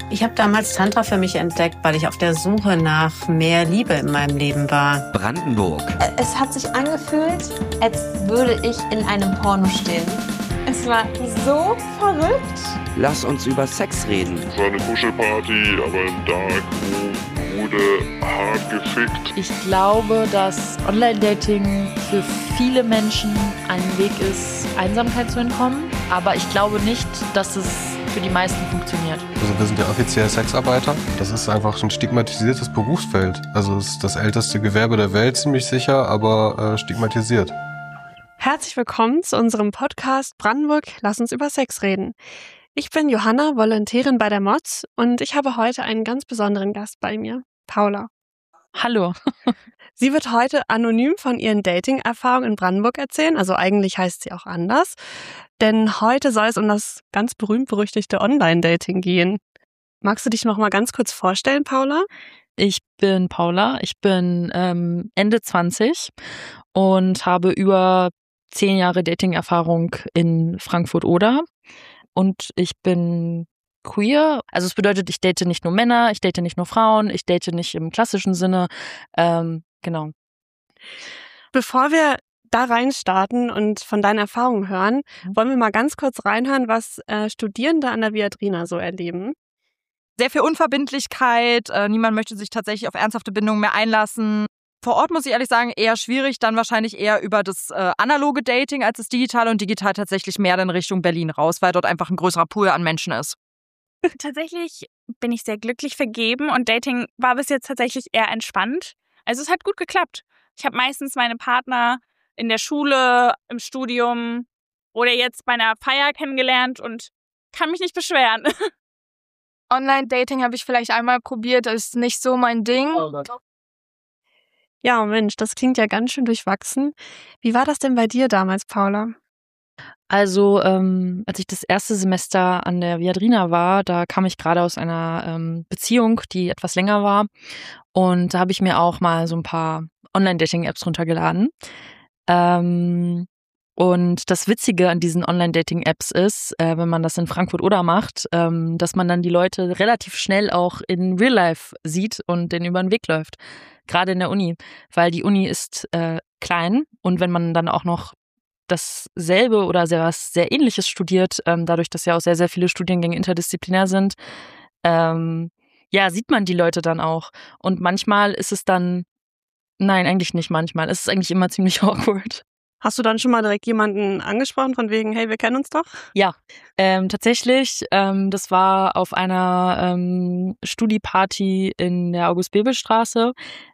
Ich habe damals Tantra für mich entdeckt, weil ich auf der Suche nach mehr Liebe in meinem Leben war. Brandenburg. Es hat sich angefühlt, als würde ich in einem Porno stehen. Es war so verrückt. Lass uns über Sex reden. Es war eine Kuschelparty, aber im Dark wurde hart gefickt. Ich glaube, dass Online-Dating für viele Menschen ein Weg ist, Einsamkeit zu entkommen. Aber ich glaube nicht, dass es für die meisten funktioniert. Also wir sind ja offiziell Sexarbeiter. Das ist einfach ein stigmatisiertes Berufsfeld. Also es ist das älteste Gewerbe der Welt, ziemlich sicher, aber stigmatisiert. Herzlich willkommen zu unserem Podcast Brandenburg, lass uns über Sex reden. Ich bin Johanna, Volontärin bei der MOZ und ich habe heute einen ganz besonderen Gast bei mir, Paula. Hallo. Sie wird heute anonym von ihren Dating-Erfahrungen in Brandenburg erzählen, also eigentlich heißt sie auch anders, denn heute soll es um das ganz berühmt-berüchtigte Online-Dating gehen. Magst du dich noch mal ganz kurz vorstellen, Paula? Ich bin Paula, ich bin Ende 20 und habe über 10 Jahre Dating-Erfahrung in Frankfurt-Oder und ich bin queer. Also es bedeutet, ich date nicht nur Männer, ich date nicht nur Frauen, ich date nicht im klassischen Sinne. Genau. Bevor wir da reinstarten und von deinen Erfahrungen hören, wollen wir mal ganz kurz reinhören, was Studierende an der Viadrina so erleben. Sehr viel Unverbindlichkeit, niemand möchte sich tatsächlich auf ernsthafte Bindungen mehr einlassen. Vor Ort muss ich ehrlich sagen, eher schwierig, dann wahrscheinlich eher über das analoge Dating als das digitale und digital tatsächlich mehr in Richtung Berlin raus, weil dort einfach ein größerer Pool an Menschen ist. Tatsächlich bin ich sehr glücklich vergeben und Dating war bis jetzt tatsächlich eher entspannt. Also es hat gut geklappt. Ich habe meistens meine Partner in der Schule, im Studium oder jetzt bei einer Feier kennengelernt und kann mich nicht beschweren. Online-Dating habe ich vielleicht einmal probiert, das ist nicht so mein Ding. Ja, Mensch, das klingt ja ganz schön durchwachsen. Wie war das denn bei dir damals, Paula? Also als ich das erste Semester an der Viadrina war, da kam ich gerade aus einer Beziehung, die etwas länger war. Und da habe ich mir auch mal so ein paar Online-Dating-Apps runtergeladen. Und das Witzige an diesen Online-Dating-Apps ist, wenn man das in Frankfurt-Oder macht, dass man dann die Leute relativ schnell auch in Real Life sieht und denen über den Weg läuft. Gerade in der Uni, weil die Uni ist klein und wenn man dann auch noch dasselbe oder was sehr Ähnliches studiert, dadurch, dass ja auch sehr, sehr viele Studiengänge interdisziplinär sind, sieht man die Leute dann auch. Und manchmal ist es dann, nein, eigentlich nicht manchmal, es ist eigentlich immer ziemlich awkward. Hast du dann schon mal direkt jemanden angesprochen von wegen, hey, wir kennen uns doch? Ja, tatsächlich, das war auf einer Studi-Party in der August-Bebel-Straße.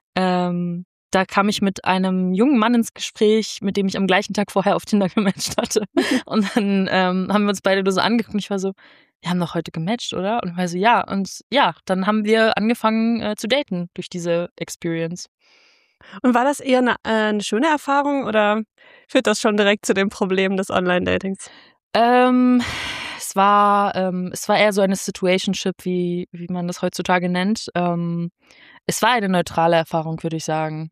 Da kam ich mit einem jungen Mann ins Gespräch, mit dem ich am gleichen Tag vorher auf Tinder gematcht hatte. Und dann haben wir uns beide nur so angeguckt und ich war so, wir haben doch heute gematcht, oder? Und ich war so, ja. Und ja, dann haben wir angefangen zu daten durch diese Experience. Und war das eher eine schöne Erfahrung oder führt das schon direkt zu den Problemen des Online-Datings? Es war eher so eine Situationship, wie man das heutzutage nennt. Es war eine neutrale Erfahrung, würde ich sagen.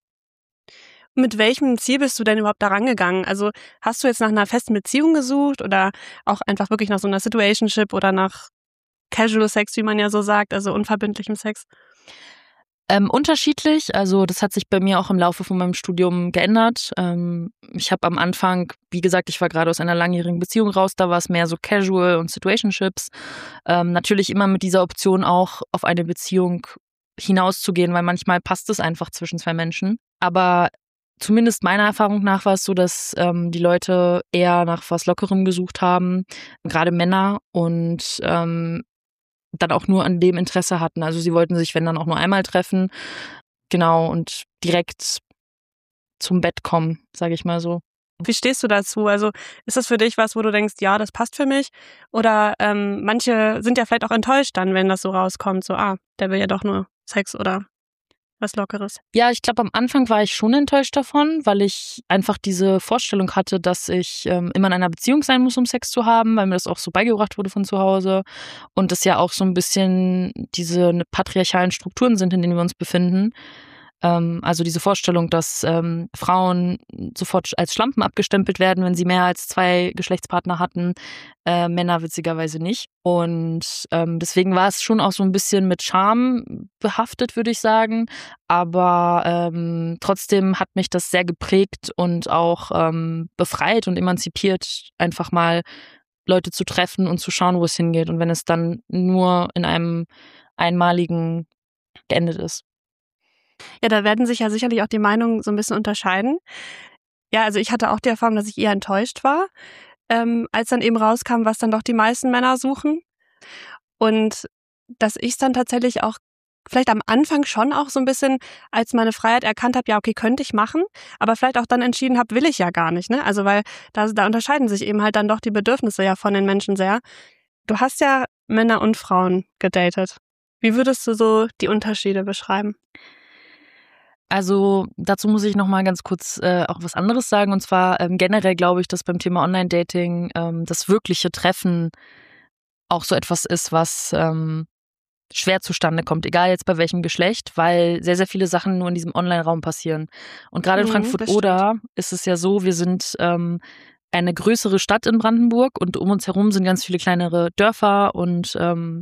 Mit welchem Ziel bist du denn überhaupt da rangegangen? Also hast du jetzt nach einer festen Beziehung gesucht oder auch einfach wirklich nach so einer Situationship oder nach Casual Sex, wie man ja so sagt, also unverbindlichem Sex? Unterschiedlich, also das hat sich bei mir auch im Laufe von meinem Studium geändert. Ich habe am Anfang, wie gesagt, ich war gerade aus einer langjährigen Beziehung raus, da war es mehr so Casual und Situationships. Natürlich immer mit dieser Option auch auf eine Beziehung hinauszugehen, weil manchmal passt es einfach zwischen zwei Menschen. Aber zumindest meiner Erfahrung nach war es so, dass die Leute eher nach was Lockerem gesucht haben, gerade Männer, und dann auch nur an dem Interesse hatten. Also sie wollten sich, wenn dann, auch nur einmal treffen. Genau, und direkt zum Bett kommen, sage ich mal so. Wie stehst du dazu? Also ist das für dich was, wo du denkst, ja, das passt für mich? Oder manche sind ja vielleicht auch enttäuscht dann, wenn das so rauskommt, so, der will ja doch nur Sex oder was Lockeres. Ja, ich glaube, am Anfang war ich schon enttäuscht davon, weil ich einfach diese Vorstellung hatte, dass ich immer in einer Beziehung sein muss, um Sex zu haben, weil mir das auch so beigebracht wurde von zu Hause. Und das ja auch so ein bisschen diese patriarchalen Strukturen sind, in denen wir uns befinden. Also diese Vorstellung, dass Frauen sofort als Schlampen abgestempelt werden, wenn sie mehr als 2 Geschlechtspartner hatten, Männer witzigerweise nicht. Und deswegen war es schon auch so ein bisschen mit Scham behaftet, würde ich sagen. Aber trotzdem hat mich das sehr geprägt und auch befreit und emanzipiert, einfach mal Leute zu treffen und zu schauen, wo es hingeht. Und wenn es dann nur in einem einmaligen geendet ist. Ja, da werden sich ja sicherlich auch die Meinungen so ein bisschen unterscheiden. Ja, also ich hatte auch die Erfahrung, dass ich eher enttäuscht war, als dann eben rauskam, was dann doch die meisten Männer suchen. Und dass ich es dann tatsächlich auch vielleicht am Anfang schon auch so ein bisschen als meine Freiheit erkannt habe, ja, okay, könnte ich machen, aber vielleicht auch dann entschieden habe, will ich ja gar nicht, ne? Also weil da unterscheiden sich eben halt dann doch die Bedürfnisse ja von den Menschen sehr. Du hast ja Männer und Frauen gedatet. Wie würdest du so die Unterschiede beschreiben? Also dazu muss ich noch mal ganz kurz auch was anderes sagen. Und zwar generell glaube ich, dass beim Thema Online-Dating das wirkliche Treffen auch so etwas ist, was schwer zustande kommt, egal jetzt bei welchem Geschlecht, weil sehr, sehr viele Sachen nur in diesem Online-Raum passieren. Und gerade in Frankfurt-Oder ist es ja so, wir sind eine größere Stadt in Brandenburg und um uns herum sind ganz viele kleinere Dörfer und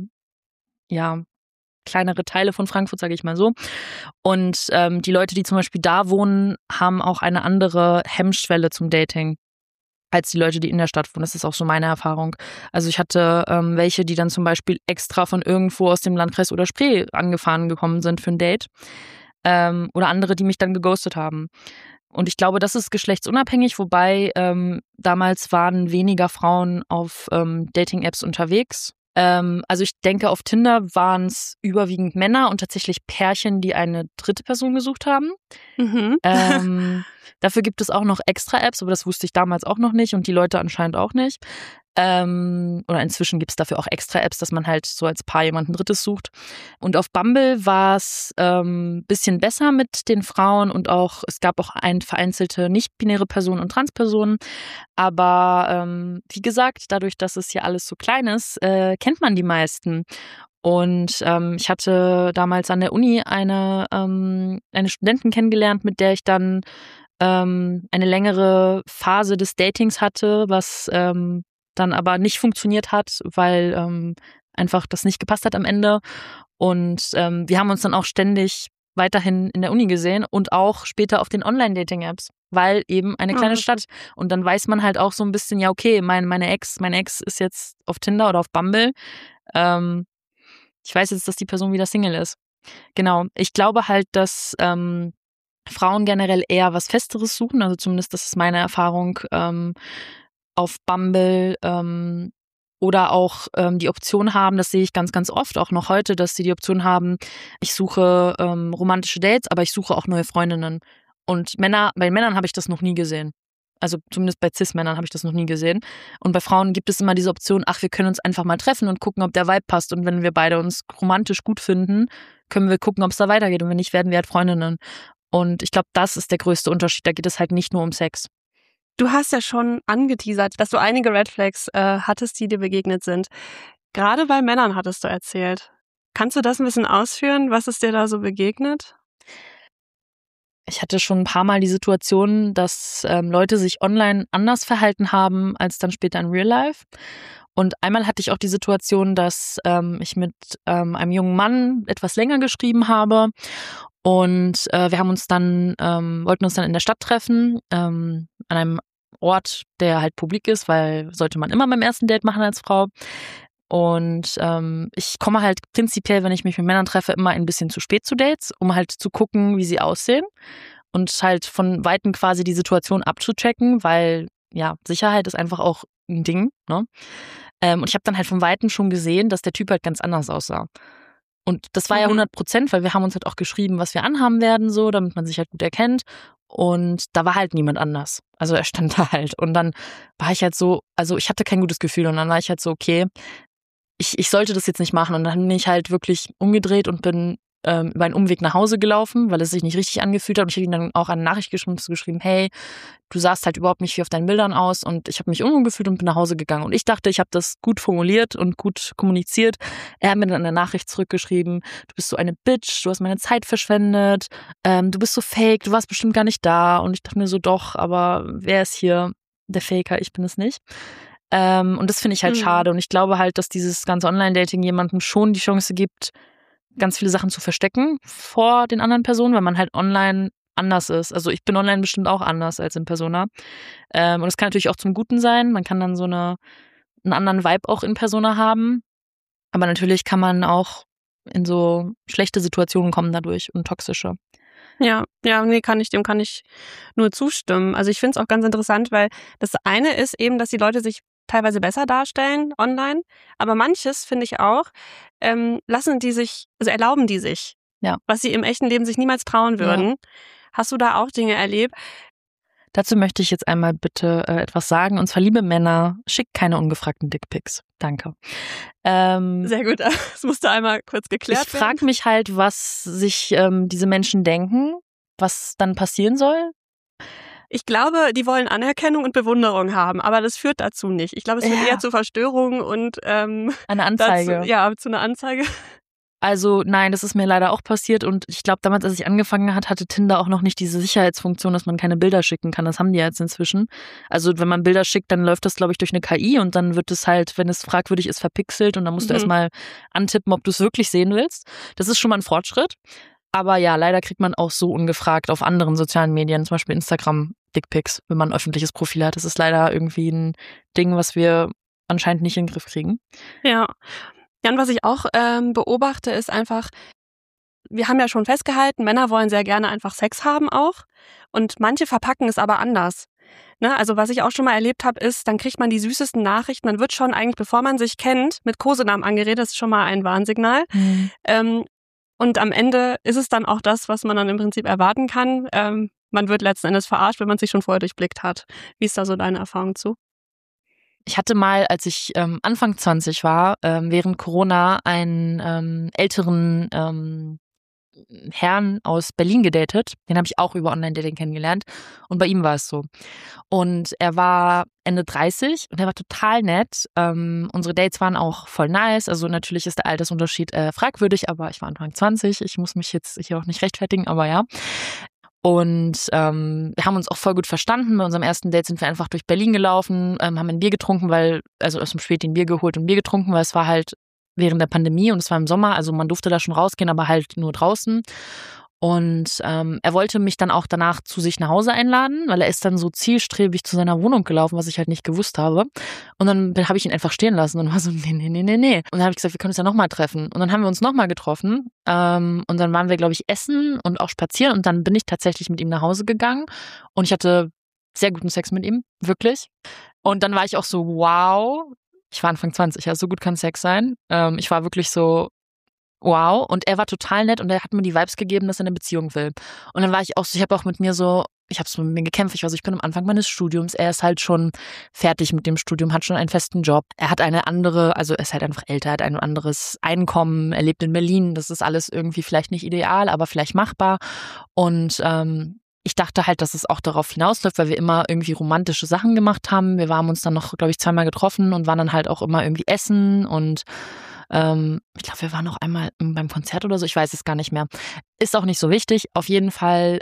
kleinere Teile von Frankfurt, sage ich mal so. Und die Leute, die zum Beispiel da wohnen, haben auch eine andere Hemmschwelle zum Dating als die Leute, die in der Stadt wohnen. Das ist auch so meine Erfahrung. Also ich hatte welche, die dann zum Beispiel extra von irgendwo aus dem Landkreis Oder-Spree angefahren gekommen sind für ein Date. Oder andere, die mich dann geghostet haben. Und ich glaube, das ist geschlechtsunabhängig, wobei damals waren weniger Frauen auf Dating-Apps unterwegs. Also ich denke, auf Tinder waren es überwiegend Männer und tatsächlich Pärchen, die eine dritte Person gesucht haben. Mhm. Dafür gibt es auch noch extra Apps, aber das wusste ich damals auch noch nicht und die Leute anscheinend auch nicht. Oder inzwischen gibt es dafür auch extra Apps, dass man halt so als Paar jemanden Drittes sucht. Und auf Bumble war es bisschen besser mit den Frauen und auch es gab auch vereinzelte nicht-binäre Personen und Transpersonen. Aber wie gesagt, dadurch, dass es hier alles so klein ist, kennt man die meisten. Und ich hatte damals an der Uni eine Studentin kennengelernt, mit der ich dann eine längere Phase des Datings hatte, was dann aber nicht funktioniert hat, weil einfach das nicht gepasst hat am Ende. Und wir haben uns dann auch ständig weiterhin in der Uni gesehen und auch später auf den Online-Dating-Apps, weil eben eine kleine Stadt. Und dann weiß man halt auch so ein bisschen, ja okay, mein Ex ist jetzt auf Tinder oder auf Bumble. Ich weiß jetzt, dass die Person wieder Single ist. Genau. Ich glaube halt, dass Frauen generell eher was Festeres suchen, also zumindest das ist meine Erfahrung, auf Bumble oder auch die Option haben, das sehe ich ganz, ganz oft, auch noch heute, dass sie die Option haben, ich suche romantische Dates, aber ich suche auch neue Freundinnen. Und bei Männern habe ich das noch nie gesehen. Also zumindest bei Cis-Männern habe ich das noch nie gesehen. Und bei Frauen gibt es immer diese Option, wir können uns einfach mal treffen und gucken, ob der Vibe passt. Und wenn wir beide uns romantisch gut finden, können wir gucken, ob es da weitergeht. Und wenn nicht, werden wir halt Freundinnen. Und ich glaube, das ist der größte Unterschied. Da geht es halt nicht nur um Sex. Du hast ja schon angeteasert, dass du einige Red Flags hattest, die dir begegnet sind. Gerade bei Männern hattest du erzählt. Kannst du das ein bisschen ausführen? Was ist dir da so begegnet? Ich hatte schon ein paar Mal die Situation, dass Leute sich online anders verhalten haben als dann später in Real Life. Und einmal hatte ich auch die Situation, dass ich mit einem jungen Mann etwas länger geschrieben habe. Und wir haben uns dann, wollten uns dann in der Stadt treffen, an einem Ort, der halt publik ist, weil sollte man immer beim ersten Date machen als Frau. Und ich komme halt prinzipiell, wenn ich mich mit Männern treffe, immer ein bisschen zu spät zu Dates, um halt zu gucken, wie sie aussehen und halt von Weitem quasi die Situation abzuchecken, weil ja, Sicherheit ist einfach auch ein Ding, ne? Und ich habe dann halt von Weitem schon gesehen, dass der Typ halt ganz anders aussah. Und das war ja 100%, weil wir haben uns halt auch geschrieben, was wir anhaben werden, so, damit man sich halt gut erkennt. Und da war halt niemand anders. Also er stand da halt. Und dann war ich halt so, also ich hatte kein gutes Gefühl. Und dann war ich halt so, okay, ich sollte das jetzt nicht machen. Und dann bin ich halt wirklich umgedreht und bin über einen Umweg nach Hause gelaufen, weil es sich nicht richtig angefühlt hat. Und ich habe ihm dann auch eine Nachricht geschrieben, hey, du sahst halt überhaupt nicht wie auf deinen Bildern aus und ich habe mich unwohl gefühlt und bin nach Hause gegangen. Und ich dachte, ich habe das gut formuliert und gut kommuniziert. Er hat mir dann eine Nachricht zurückgeschrieben, du bist so eine Bitch, du hast meine Zeit verschwendet, du bist so fake, du warst bestimmt gar nicht da. Und ich dachte mir so, doch, aber wer ist hier der Faker? Ich bin es nicht. Und das finde ich halt schade. Und ich glaube halt, dass dieses ganze Online-Dating jemandem schon die Chance gibt, ganz viele Sachen zu verstecken vor den anderen Personen, weil man halt online anders ist. Also ich bin online bestimmt auch anders als in Persona. Und das kann natürlich auch zum Guten sein. Man kann dann so einen anderen Vibe auch in Persona haben. Aber natürlich kann man auch in so schlechte Situationen kommen dadurch und toxische. Ja, nee, dem kann ich nur zustimmen. Also ich finde es auch ganz interessant, weil das eine ist eben, dass die Leute sich teilweise besser darstellen online, aber manches, finde ich auch, erlauben die sich, was sie im echten Leben sich niemals trauen würden. Ja. Hast du da auch Dinge erlebt? Dazu möchte ich jetzt einmal bitte etwas sagen. Und zwar, liebe Männer, schickt keine ungefragten Dickpics. Danke. Sehr gut, das musste einmal kurz geklärt werden. Ich frage mich halt, was sich diese Menschen denken, was dann passieren soll. Ich glaube, die wollen Anerkennung und Bewunderung haben, aber das führt dazu nicht. Ich glaube, es führt eher zu Verstörungen und eine Anzeige. Zu einer Anzeige. Also nein, das ist mir leider auch passiert und ich glaube, damals, als ich angefangen hatte Tinder auch noch nicht diese Sicherheitsfunktion, dass man keine Bilder schicken kann. Das haben die jetzt inzwischen. Also wenn man Bilder schickt, dann läuft das, glaube ich, durch eine KI und dann wird es halt, wenn es fragwürdig ist, verpixelt und dann musst du erstmal antippen, ob du es wirklich sehen willst. Das ist schon mal ein Fortschritt. Aber ja, leider kriegt man auch so ungefragt auf anderen sozialen Medien, zum Beispiel Instagram, Dickpics, wenn man ein öffentliches Profil hat. Das ist leider irgendwie ein Ding, was wir anscheinend nicht in den Griff kriegen. Ja. Ja, und was ich auch beobachte, ist einfach, wir haben ja schon festgehalten, Männer wollen sehr gerne einfach Sex haben auch und manche verpacken es aber anders. Ne? Also was ich auch schon mal erlebt habe, ist, dann kriegt man die süßesten Nachrichten, man wird schon eigentlich, bevor man sich kennt, mit Kosenamen angeredet, das ist schon mal ein Warnsignal. Und am Ende ist es dann auch das, was man dann im Prinzip erwarten kann. Man wird letzten Endes verarscht, wenn man sich schon vorher durchblickt hat. Wie ist da so deine Erfahrung zu? Ich hatte mal, als ich Anfang 20 war, während Corona einen älteren Herrn aus Berlin gedatet. Den habe ich auch über Online-Dating kennengelernt. Und bei ihm war es so. Und er war Ende 30 und er war total nett. Unsere Dates waren auch voll nice. Also natürlich ist der Altersunterschied fragwürdig, aber ich war Anfang 20. Ich muss mich jetzt hier auch nicht rechtfertigen, aber ja. Und wir haben uns auch voll gut verstanden. Bei unserem ersten Date sind wir einfach durch Berlin gelaufen, haben ein Bier getrunken, also aus dem Späti ein Bier geholt und Bier getrunken, weil es war halt während der Pandemie und es war im Sommer, also man durfte da schon rausgehen, aber halt nur draußen. Und er wollte mich dann auch danach zu sich nach Hause einladen, weil er ist dann so zielstrebig zu seiner Wohnung gelaufen, was ich halt nicht gewusst habe. Und dann habe ich ihn einfach stehen lassen und war so, nee. Und dann habe ich gesagt, wir können uns ja nochmal treffen. Und dann haben wir uns nochmal getroffen. Und dann waren wir, glaube ich, essen und auch spazieren. Und dann bin ich tatsächlich mit ihm nach Hause gegangen. Und ich hatte sehr guten Sex mit ihm, wirklich. Und dann war ich auch so, wow. Ich war Anfang 20, ja, so gut kann Sex sein. Ich war wirklich so, wow. Und er war total nett und er hat mir die Vibes gegeben, dass er eine Beziehung will. Und dann war ich auch so, ich habe auch mit mir so, ich habe es mit mir gekämpft. Ich war so, ich bin am Anfang meines Studiums. Er ist halt schon fertig mit dem Studium, hat schon einen festen Job. Er hat eine andere, also er ist halt einfach älter, hat ein anderes Einkommen. Er lebt in Berlin. Das ist alles irgendwie vielleicht nicht ideal, aber vielleicht machbar. Und ich dachte halt, dass es auch darauf hinausläuft, weil wir immer irgendwie romantische Sachen gemacht haben. Wir haben uns dann noch, glaube ich, 2-mal getroffen und waren dann halt auch immer irgendwie essen und ich glaube, wir waren noch einmal beim Konzert oder so, ich weiß es gar nicht mehr. Ist auch nicht so wichtig. Auf jeden Fall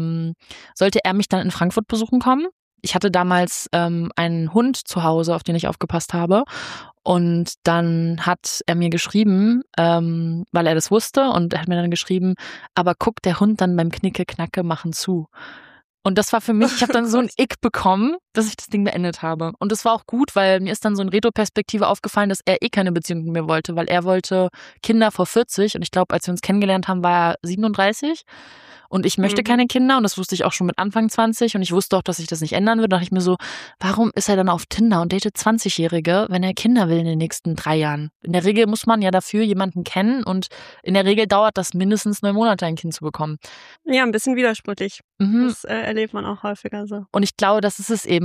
sollte er mich dann in Frankfurt besuchen kommen. Ich hatte damals einen Hund zu Hause, auf den ich aufgepasst habe. Und dann hat er mir geschrieben, weil er das wusste, und er hat mir dann geschrieben, aber guckt der Hund dann beim Knicke-Knacke machen zu. Und das war für mich, ich habe dann so ein Ick bekommen, dass ich das Ding beendet habe. Und das war auch gut, weil mir ist dann so in Retro-Perspektive aufgefallen, dass er keine Beziehung mit mir wollte, weil er wollte Kinder vor 40 und ich glaube, als wir uns kennengelernt haben, war er 37 und ich möchte keine Kinder und das wusste ich auch schon mit Anfang 20 und ich wusste auch, dass sich das nicht ändern wird. Da dachte ich mir so, warum ist er dann auf Tinder und datet 20-Jährige, wenn er Kinder will in den nächsten 3 Jahren? In der Regel muss man ja dafür jemanden kennen und in der Regel dauert das mindestens 9 Monate, ein Kind zu bekommen. Ja, ein bisschen widersprüchlich. Das erlebt man auch häufiger so. Und ich glaube, das ist es eben.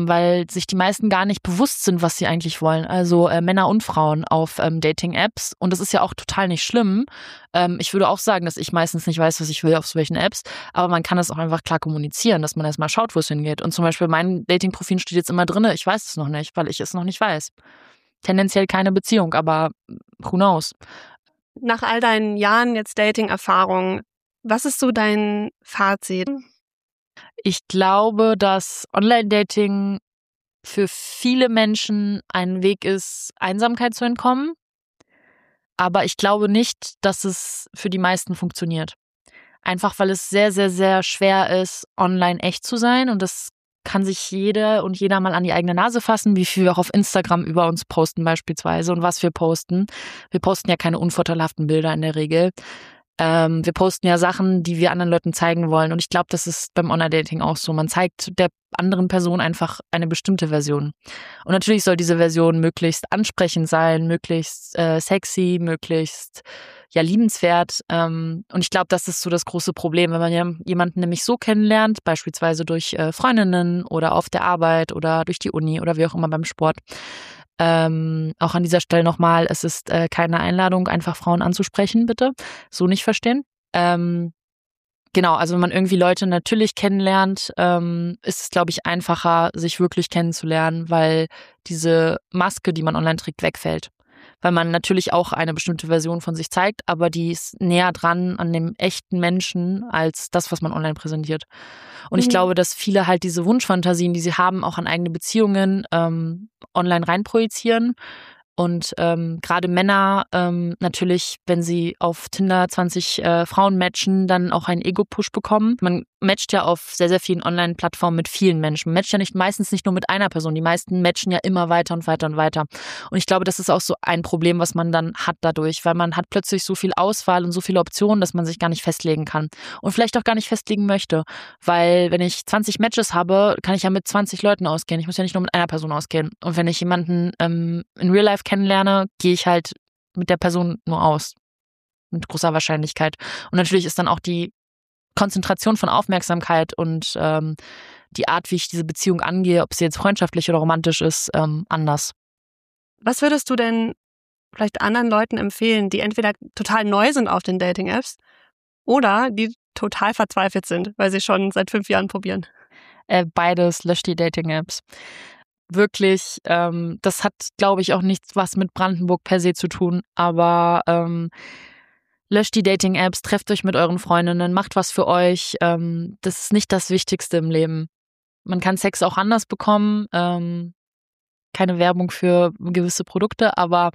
weil sich die meisten gar nicht bewusst sind, was sie eigentlich wollen. Also Männer und Frauen auf Dating-Apps. Und das ist ja auch total nicht schlimm. Ich würde auch sagen, dass ich meistens nicht weiß, was ich will auf solchen Apps. Aber man kann das auch einfach klar kommunizieren, dass man erstmal schaut, wo es hingeht. Und zum Beispiel mein Dating-Profil steht jetzt immer drin, ich weiß es noch nicht, weil ich es noch nicht weiß. Tendenziell keine Beziehung, aber who knows? Nach all deinen Jahren jetzt Dating-Erfahrung, was ist so dein Fazit? Ich glaube, dass Online-Dating für viele Menschen ein Weg ist, Einsamkeit zu entkommen. Aber ich glaube nicht, dass es für die meisten funktioniert. Einfach weil es sehr, sehr, sehr schwer ist, online echt zu sein. Und das kann sich jede und jeder mal an die eigene Nase fassen, wie viel wir auch auf Instagram über uns posten beispielsweise und was wir posten. Wir posten ja keine unvorteilhaften Bilder in der Regel. Wir posten ja Sachen, die wir anderen Leuten zeigen wollen. Und ich glaube, das ist beim Online-Dating auch so. Man zeigt der anderen Person einfach eine bestimmte Version. Und natürlich soll diese Version möglichst ansprechend sein, möglichst sexy, möglichst liebenswert. Und ich glaube, das ist so das große Problem, wenn man ja jemanden nämlich so kennenlernt, beispielsweise durch Freundinnen oder auf der Arbeit oder durch die Uni oder wie auch immer beim Sport. Auch an dieser Stelle nochmal, es ist keine Einladung, einfach Frauen anzusprechen, bitte. So nicht verstehen. Genau, also wenn man irgendwie Leute natürlich kennenlernt, ist es, glaube ich, einfacher, sich wirklich kennenzulernen, weil diese Maske, die man online trägt, wegfällt. Weil man natürlich auch eine bestimmte Version von sich zeigt, aber die ist näher dran an dem echten Menschen als das, was man online präsentiert. Und ich glaube, dass viele halt diese Wunschfantasien, die sie haben, auch an eigene Beziehungen online reinprojizieren. Und gerade Männer natürlich, wenn sie auf Tinder 20 Frauen matchen, dann auch einen Ego-Push bekommen. Man matcht ja auf sehr, sehr vielen Online-Plattformen mit vielen Menschen. Man matcht ja meistens nicht nur mit einer Person. Die meisten matchen ja immer weiter und weiter und weiter. Und ich glaube, das ist auch so ein Problem, was man dann hat dadurch, weil man hat plötzlich so viel Auswahl und so viele Optionen, dass man sich gar nicht festlegen kann. Und vielleicht auch gar nicht festlegen möchte. Weil wenn ich 20 Matches habe, kann ich ja mit 20 Leuten ausgehen. Ich muss ja nicht nur mit einer Person ausgehen. Und wenn ich jemanden in Real Life kennenlerne, gehe ich halt mit der Person nur aus. Mit großer Wahrscheinlichkeit. Und natürlich ist dann auch die Konzentration von Aufmerksamkeit und die Art, wie ich diese Beziehung angehe, ob sie jetzt freundschaftlich oder romantisch ist, anders. Was würdest du denn vielleicht anderen Leuten empfehlen, die entweder total neu sind auf den Dating-Apps oder die total verzweifelt sind, weil sie schon seit 5 Jahren probieren? Beides, löscht die Dating-Apps. Wirklich, das hat, glaube ich, auch nichts was mit Brandenburg per se zu tun, aber löscht die Dating-Apps, trefft euch mit euren Freundinnen, macht was für euch. Das ist nicht das Wichtigste im Leben. Man kann Sex auch anders bekommen. Keine Werbung für gewisse Produkte, aber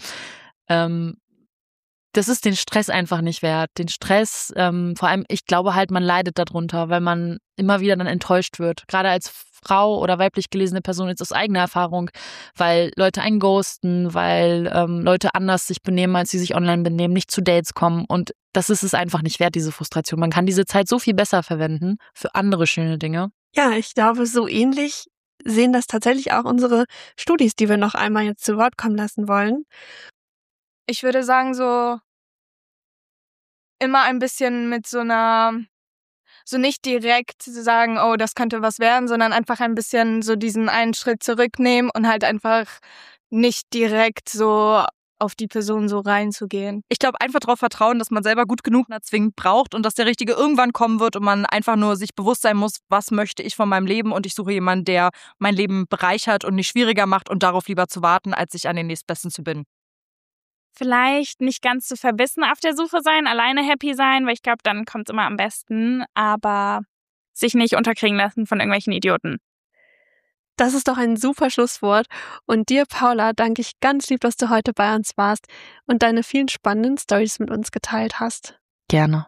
das ist den Stress einfach nicht wert. Den Stress, vor allem, ich glaube halt, man leidet darunter, weil man immer wieder dann enttäuscht wird. Gerade als Frau oder weiblich gelesene Person jetzt aus eigener Erfahrung, weil Leute einen ghosten, weil Leute anders sich benehmen, als sie sich online benehmen, nicht zu Dates kommen. Und das ist es einfach nicht wert, diese Frustration. Man kann diese Zeit so viel besser verwenden für andere schöne Dinge. Ja, ich glaube, so ähnlich sehen das tatsächlich auch unsere Studis, die wir noch einmal jetzt zu Wort kommen lassen wollen. Ich würde sagen, so immer ein bisschen mit so nicht direkt sagen, oh, das könnte was werden, sondern einfach ein bisschen so diesen einen Schritt zurücknehmen und halt einfach nicht direkt so auf die Person so reinzugehen. Ich glaube, einfach darauf vertrauen, dass man selber gut genug zwingend braucht und dass der Richtige irgendwann kommen wird und man einfach nur sich bewusst sein muss, was möchte ich von meinem Leben und ich suche jemanden, der mein Leben bereichert und nicht schwieriger macht und darauf lieber zu warten, als sich an den Nächstbesten zu binden. Vielleicht nicht ganz zu verbissen auf der Suche sein, alleine happy sein, weil ich glaube, dann kommt es immer am besten, aber sich nicht unterkriegen lassen von irgendwelchen Idioten. Das ist doch ein super Schlusswort. Und dir, Paula, danke ich ganz lieb, dass du heute bei uns warst und deine vielen spannenden Storys mit uns geteilt hast. Gerne.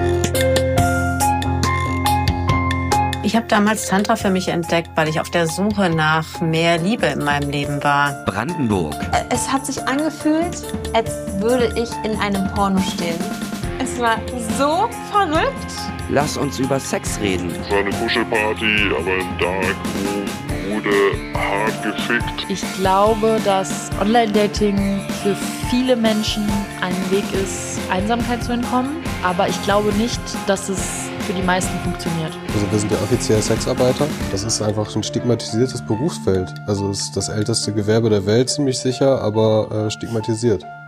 Ich habe damals Tantra für mich entdeckt, weil ich auf der Suche nach mehr Liebe in meinem Leben war. Brandenburg. Es hat sich angefühlt, als würde ich in einem Porno stehen. Es war so verrückt. Lass uns über Sex reden. Es war eine Kuschelparty, aber im Darkroom wurde hart gefickt. Ich glaube, dass Online-Dating für viele Menschen ein Weg ist, Einsamkeit zu entkommen. Aber ich glaube nicht, dass es für die meisten funktioniert. Also wir sind ja offiziell Sexarbeiter. Das ist einfach ein stigmatisiertes Berufsfeld. Also es ist das älteste Gewerbe der Welt, ziemlich sicher, aber stigmatisiert.